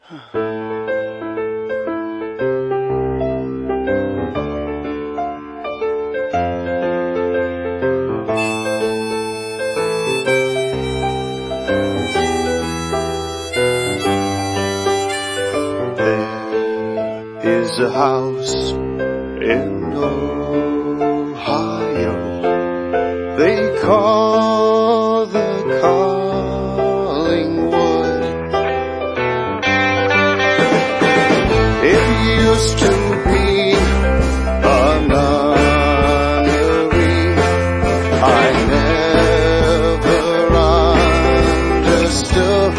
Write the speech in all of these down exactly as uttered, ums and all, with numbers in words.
There is a house in Ohio they call the Collingwood. It used to be a nunnery. I never understood.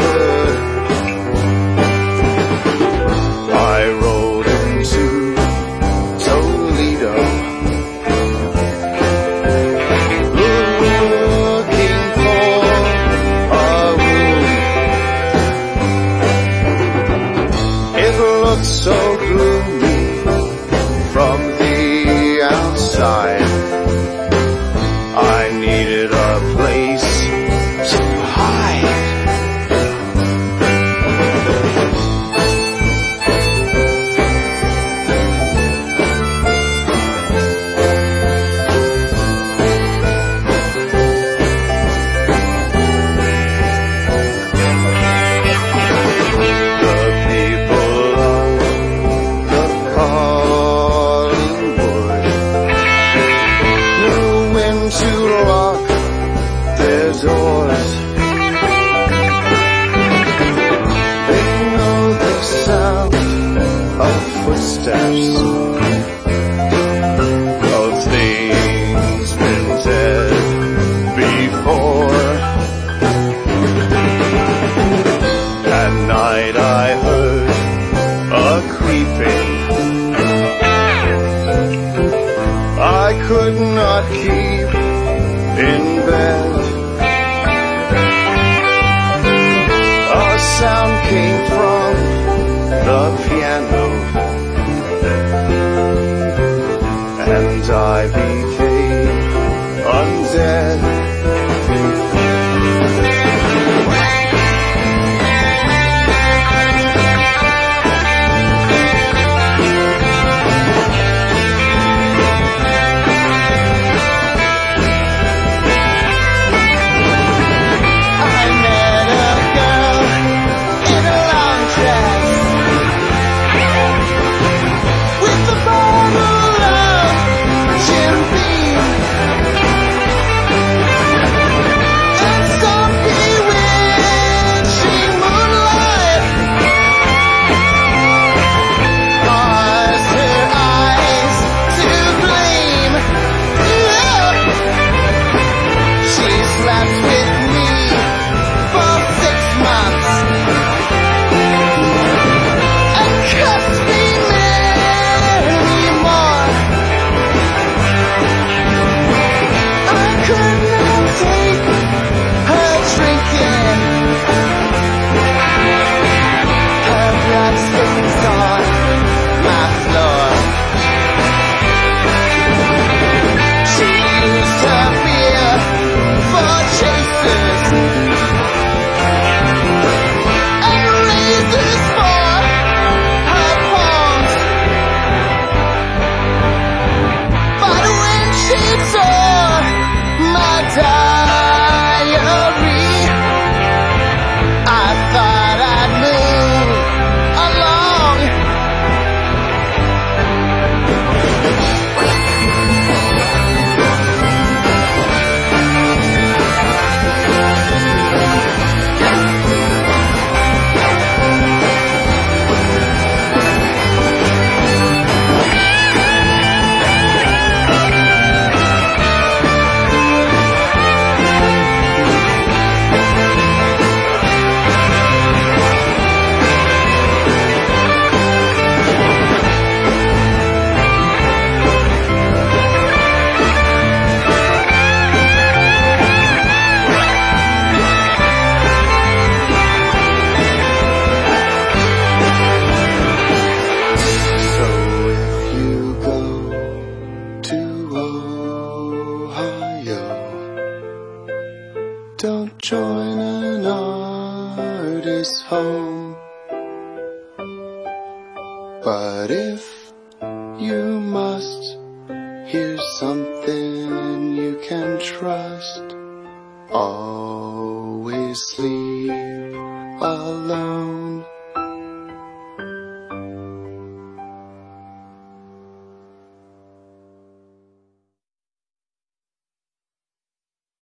I rode into Toledo looking for a room. It looked so gloomy from the outside. I needed a place to hide. The people of the Collingwood knew when to lock their doors. They know the sound of footsteps, of things been dead before. At night I heard a creeping. I could not keep in bed. A sound came from the piano, and I became undead. But if you must, here's something you can trust. Always sleep alone.